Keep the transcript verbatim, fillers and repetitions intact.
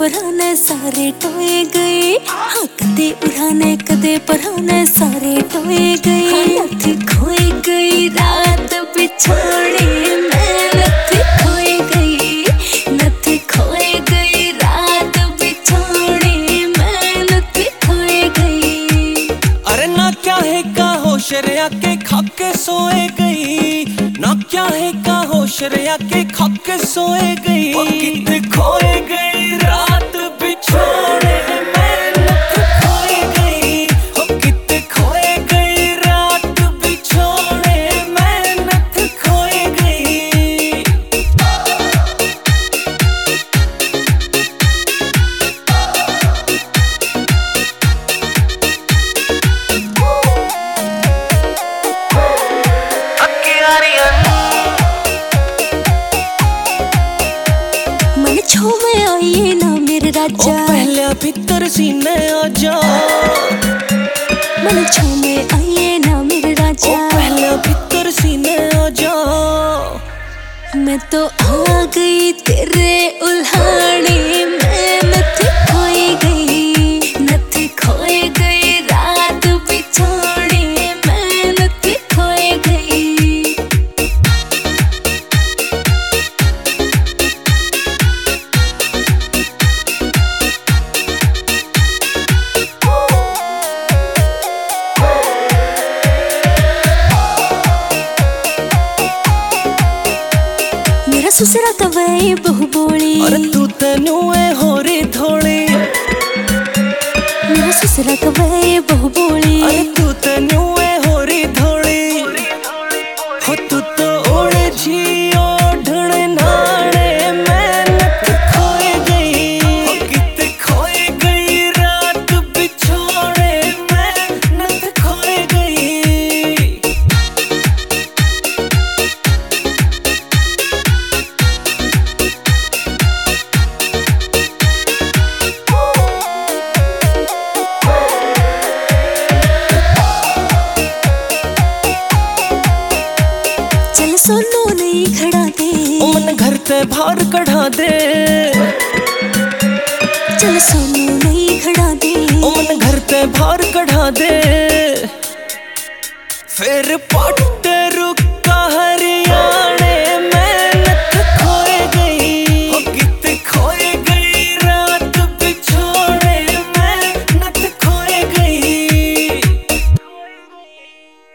पराने सारे टोए गए। हाँ कदे उड़ाने कदे पराने सारे टोए गए। नथी खोई गई रात बिछोड़े मैं, नथी खोई गई, नथी खोई गई रात बिछोड़े मैं, नथी खोई गई। अरे ना क्या है का होश रिया के खाके सोए गई, ना क्या है का होश रिया के खाके सोए गई। वो कितने खोए गई रात बिछोड़े मैं, नथी खोई गई। वो कितने खोए गई रात बिछोड़े मैं, नथी खोई गई। मन छो में आइए ना मेरे राजा, ओ पहले भीतर सीने आ जा। मन छो में आइए ना मेरे राजा, ओ पहले भीतर सीने आ जा। मैं तो आ गई तेरे उल्हाड़े मैं, नथी खोई गई, नथी खोई गई रात बिछोड़े मैं, नथी खोई गई। मेरा ससुरा तो वही बहु बोली, अरे तू तेनू ए होरी थोड़ी। मेरा ससुरा तो वही बहु बोली, अरे तू तेनू ए होरी थोड़ी। हो तू तो उड़ जी ओढ़ने नाड़े मैं, नथी खोई गई। हो कितने खोई गई रात बिछोड़े मैं, नथी खोई गई। चल सोनू नहीं खड़ा दे, ओ मन घर ते बाहर कढ़ा दे। चल सोनू नहीं खड़ा दे, ओ मन घर ते बाहर कढ़ा दे। फिर पाठ